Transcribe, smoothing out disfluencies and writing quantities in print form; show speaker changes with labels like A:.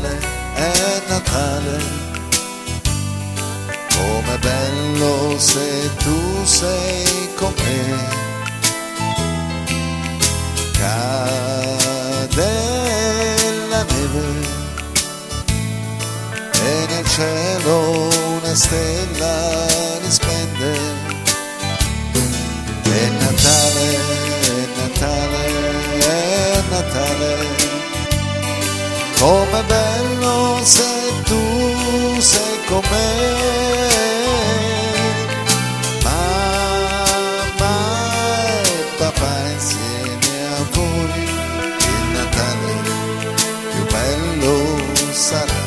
A: Natale, è Natale, com'è bello se tu sei con me. Cade la neve e nel cielo una stella risplende. È Natale, è Natale, è Natale, com'è bello se tu sei con me. Mamma e papà insieme a voi, il Natale più bello sarà.